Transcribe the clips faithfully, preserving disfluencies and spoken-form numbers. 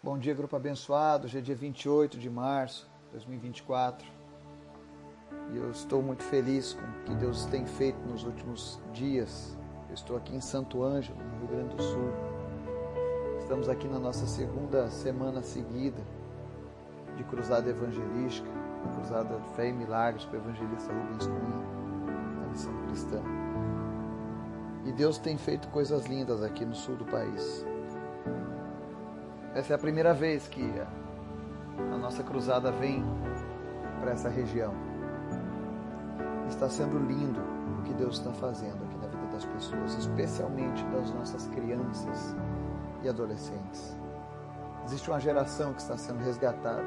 Bom dia, grupo abençoado. Hoje é dia vinte e oito de março de dois mil e vinte e quatro e eu estou muito feliz com o que Deus tem feito nos últimos dias. Eu estou aqui em Santo Ângelo, no Rio Grande do Sul. Estamos aqui na nossa segunda semana seguida de cruzada evangelística, a cruzada Fé e Milagres com o evangelista Rubens Cunha, da Missão Cristã. E Deus tem feito coisas lindas aqui no sul do país. Essa é a primeira vez que a nossa cruzada vem para essa região. Está sendo lindo o que Deus está fazendo aqui na vida das pessoas, especialmente das nossas crianças e adolescentes. Existe uma geração que está sendo resgatada.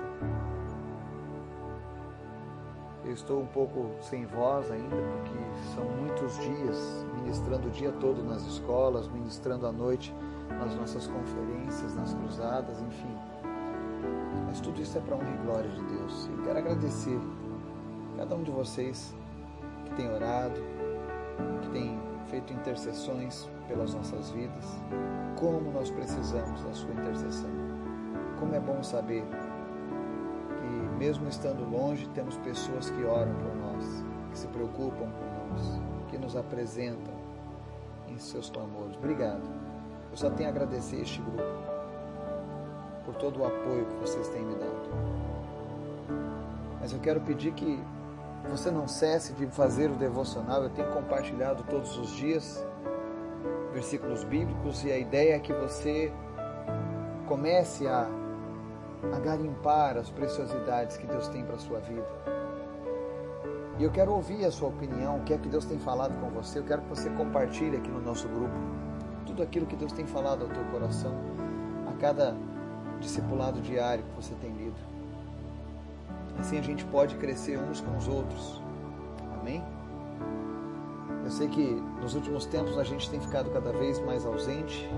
Eu estou um pouco sem voz ainda, porque são muitos dias, ministrando o dia todo nas escolas, ministrando à noite nas nossas conferências, nas cruzadas, enfim. Mas tudo isso é para honra e glória de Deus. Eu quero agradecer a cada um de vocês que tem orado, que tem feito intercessões pelas nossas vidas. Como nós precisamos da sua intercessão. Como é bom saber que, mesmo estando longe, temos pessoas que oram por nós, que se preocupam por nós, que nos apresentam em seus clamores. Obrigado. Eu só tenho a agradecer este grupo por todo o apoio que vocês têm me dado. Mas eu quero pedir que você não cesse de fazer o devocional. Eu tenho compartilhado todos os dias versículos bíblicos e a ideia é que você comece a, a garimpar as preciosidades que Deus tem para a sua vida. E eu quero ouvir a sua opinião, o que é que Deus tem falado com você. Eu quero que você compartilhe aqui no nosso grupo tudo aquilo que Deus tem falado ao teu coração a cada discipulado diário que você tem lido. Assim a gente pode crescer uns com os outros. Amém? Eu sei que nos últimos tempos a gente tem ficado cada vez mais ausente,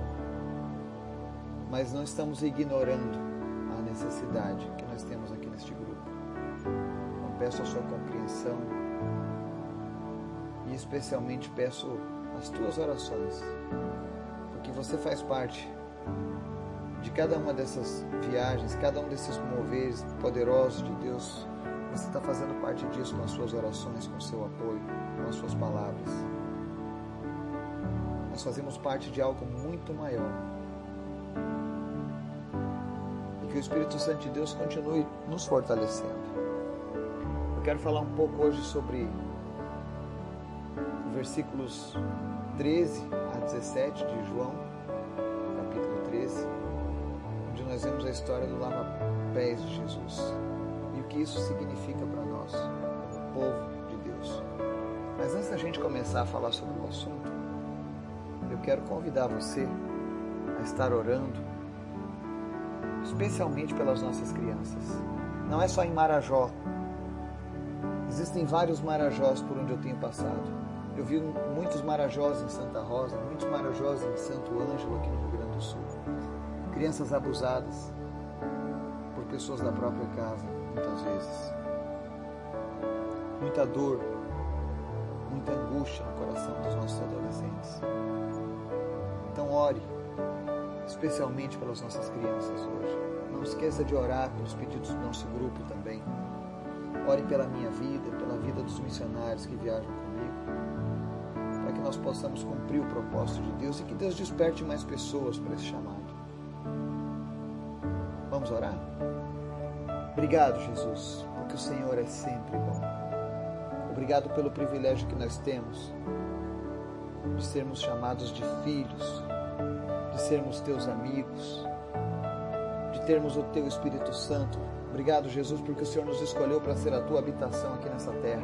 mas não estamos ignorando a necessidade que nós temos aqui neste grupo. Então peço a sua compreensão e especialmente peço as tuas orações, porque você faz parte de cada uma dessas viagens, cada um desses moveres poderosos de Deus. Você está fazendo parte disso com as suas orações, com o seu apoio, com as suas palavras. Nós fazemos parte de algo muito maior. E que o Espírito Santo de Deus continue nos fortalecendo. Eu quero falar um pouco hoje sobre versículos treze a dezessete de João, capítulo treze, onde nós vemos a história do lava-pés de Jesus e o que isso significa para nós, como povo de Deus. Mas antes da gente começar a falar sobre o assunto, eu quero convidar você a estar orando, especialmente pelas nossas crianças. Não é só em Marajó. Existem vários Marajós por onde eu tenho passado. Eu vi muitos Marajós em Santa Rosa, muitos Marajós em Santo Ângelo, aqui no Rio Grande do Sul. Crianças abusadas por pessoas da própria casa, muitas vezes. Muita dor, muita angústia no coração dos nossos adolescentes. Então ore, especialmente pelas nossas crianças hoje. Não esqueça de orar pelos pedidos do nosso grupo também. Ore pela minha vida, pela vida dos missionários que viajam comigo, para que nós possamos cumprir o propósito de Deus e que Deus desperte mais pessoas para esse chamado. Vamos orar? Obrigado, Jesus, porque o Senhor é sempre bom. Obrigado pelo privilégio que nós temos de sermos chamados de filhos, de sermos teus amigos, de termos o teu Espírito Santo. Obrigado, Jesus, porque o Senhor nos escolheu para ser a tua habitação aqui nessa terra.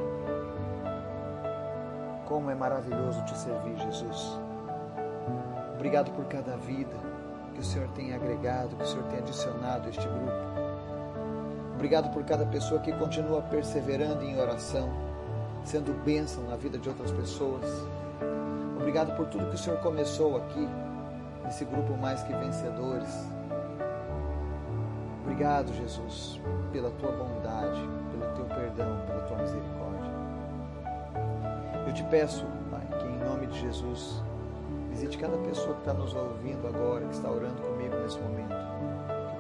Como é maravilhoso te servir, Jesus. Obrigado por cada vida que o Senhor tem agregado, que o Senhor tem adicionado a este grupo. Obrigado por cada pessoa que continua perseverando em oração, sendo bênção na vida de outras pessoas. Obrigado por tudo que o Senhor começou aqui, nesse grupo Mais Que Vencedores. Obrigado, Jesus, pela tua bondade, pelo teu perdão, pela tua misericórdia. Eu te peço, Pai, que em nome de Jesus, visite cada pessoa que está nos ouvindo agora, que está orando comigo nesse momento. Que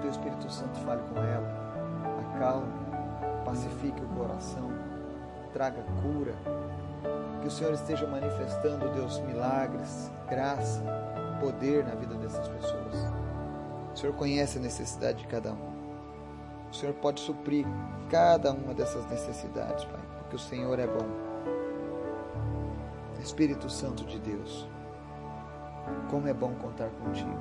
Santo fale com ela, acalme, pacifique o coração, traga cura, que o Senhor esteja manifestando, Deus, milagres, graça, poder na vida dessas pessoas. O Senhor conhece a necessidade de cada um. O Senhor pode suprir cada uma dessas necessidades, Pai, porque o Senhor é bom. Espírito Santo de Deus, como é bom contar contigo.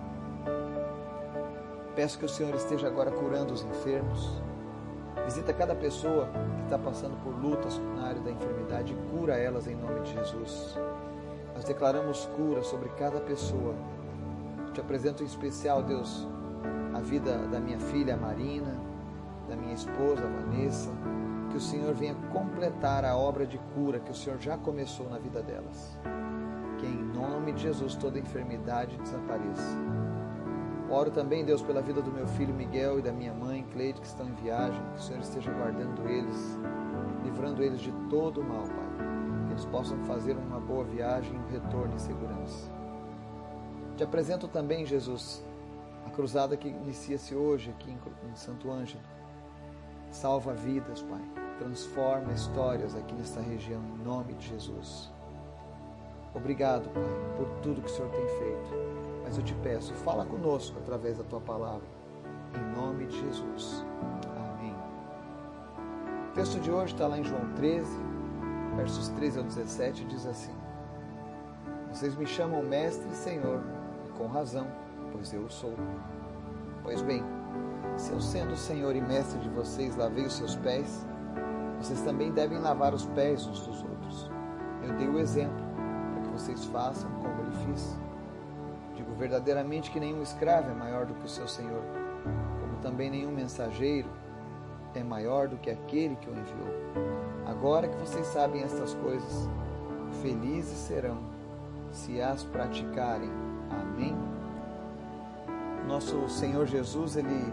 Peço que o Senhor esteja agora curando os enfermos. Visita cada pessoa que está passando por lutas na área da enfermidade e cura elas em nome de Jesus. Nós declaramos cura sobre cada pessoa. Te apresento em especial, Deus, a vida da minha filha Marina, da minha esposa Vanessa, que o Senhor venha completar a obra de cura que o Senhor já começou na vida delas. Que em nome de Jesus toda enfermidade desapareça. Oro também, Deus, pela vida do meu filho Miguel e da minha mãe Cleide, que estão em viagem, que o Senhor esteja guardando eles, livrando eles de todo o mal, Pai. Que eles possam fazer uma boa viagem e um retorno em segurança. Te apresento também, Jesus, a cruzada que inicia-se hoje aqui em Santo Ângelo. Salva vidas, Pai. Transforma histórias aqui nesta região, em nome de Jesus. Obrigado, Pai, por tudo que o Senhor tem feito. Mas eu te peço, fala conosco através da Tua palavra. Em nome de Jesus. Amém. O texto de hoje está lá em João treze, versos treze ao dezessete, diz assim: Vocês me chamam Mestre e Senhor, e com razão, pois eu o sou. Pois bem, se eu sendo o Senhor e Mestre de vocês lavei os seus pés, vocês também devem lavar os pés uns dos outros. Eu dei o exemplo, para que vocês façam como ele fiz. Digo verdadeiramente que nenhum escravo é maior do que o seu Senhor, como também nenhum mensageiro é maior do que aquele que o enviou. Agora que vocês sabem estas coisas, felizes serão se as praticarem. Amém? Nosso Senhor Jesus, Ele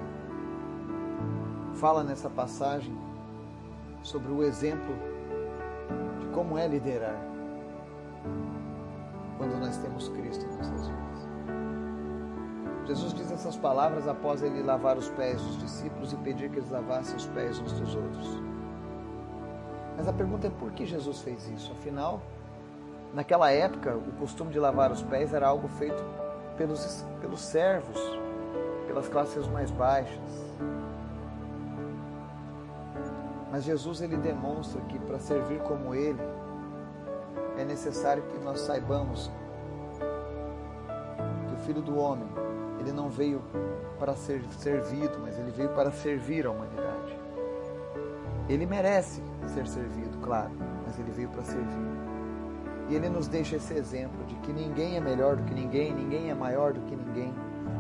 fala nessa passagem sobre o exemplo de como é liderar quando nós temos Cristo em nossas vidas. Jesus diz essas palavras após ele lavar os pés dos discípulos e pedir que eles lavassem os pés uns dos outros. Mas a pergunta é por que Jesus fez isso? Afinal, naquela época, o costume de lavar os pés era algo feito pelos, pelos servos, pelas classes mais baixas. Mas Jesus, ele demonstra que para servir como ele, é necessário que nós saibamos que o Filho do Homem, ele não veio para ser servido, mas ele veio para servir a humanidade. Ele merece ser servido, claro, mas ele veio para servir. E ele nos deixa esse exemplo de que ninguém é melhor do que ninguém, ninguém é maior do que ninguém.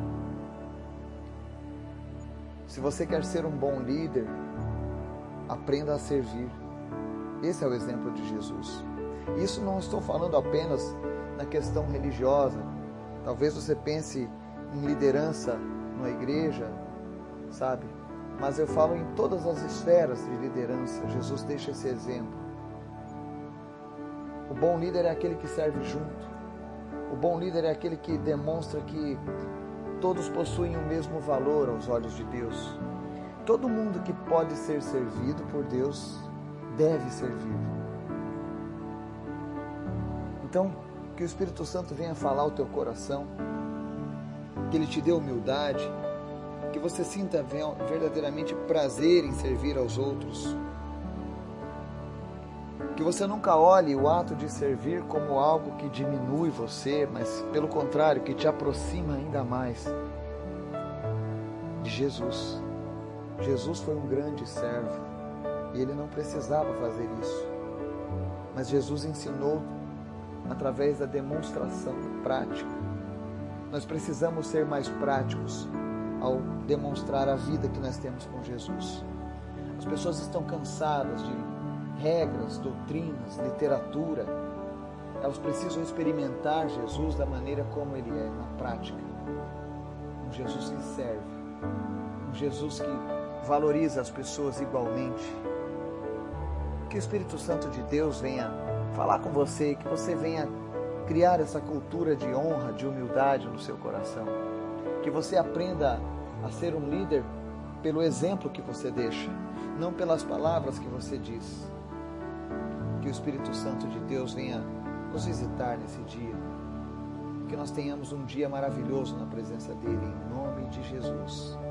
Se você quer ser um bom líder, aprenda a servir. Esse é o exemplo de Jesus. Isso não estou falando apenas na questão religiosa. Talvez você pense em liderança na igreja, sabe? Mas eu falo em todas as esferas de liderança. Jesus deixa esse exemplo. O bom líder é aquele que serve junto. O bom líder é aquele que demonstra que todos possuem o mesmo valor aos olhos de Deus. Todo mundo que pode ser servido por Deus deve servir. Então, que o Espírito Santo venha falar ao teu coração, que ele te dê humildade, que você sinta verdadeiramente prazer em servir aos outros, que você nunca olhe o ato de servir como algo que diminui você, mas pelo contrário, que te aproxima ainda mais de Jesus. Jesus foi um grande servo e ele não precisava fazer isso, mas Jesus ensinou através da demonstração prática. Nós precisamos ser mais práticos ao demonstrar a vida que nós temos com Jesus. As pessoas estão cansadas de regras, doutrinas, literatura. Elas precisam experimentar Jesus da maneira como ele é, na prática. Um Jesus que serve, um Jesus que valoriza as pessoas igualmente. Que o Espírito Santo de Deus venha falar com você, que você venha criar essa cultura de honra, de humildade no seu coração. Que você aprenda a ser um líder pelo exemplo que você deixa, não pelas palavras que você diz. Que o Espírito Santo de Deus venha nos visitar nesse dia, que nós tenhamos um dia maravilhoso na presença dEle, em nome de Jesus.